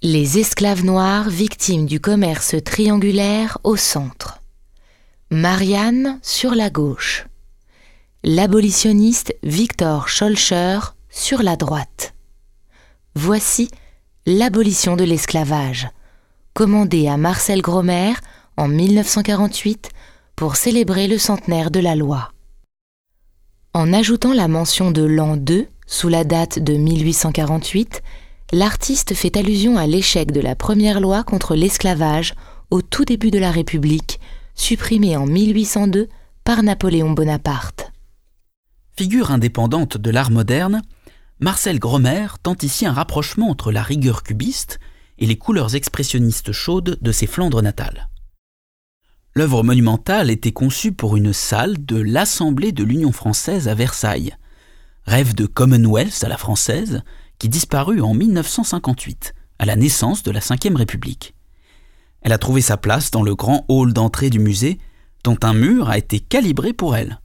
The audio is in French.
Les esclaves noirs victimes du commerce triangulaire au centre. Marianne sur la gauche. L'abolitionniste Victor Schœlcher sur la droite. Voici l'abolition de l'esclavage, commandée à Marcel Gromer en 1948 pour célébrer le centenaire de la loi. En ajoutant la mention de l'an 2 sous la date de 1848, l'artiste fait allusion à l'échec de la première loi contre l'esclavage au tout début de la République, supprimée en 1802 par Napoléon Bonaparte. Figure indépendante de l'art moderne, Marcel Gromer tente ici un rapprochement entre la rigueur cubiste et les couleurs expressionnistes chaudes de ses Flandres natales. L'œuvre monumentale était conçue pour une salle de l'Assemblée de l'Union française à Versailles, rêve de Commonwealth à la française qui disparut en 1958, à la naissance de la Ve République. Elle a trouvé sa place dans le grand hall d'entrée du musée, dont un mur a été calibré pour elle.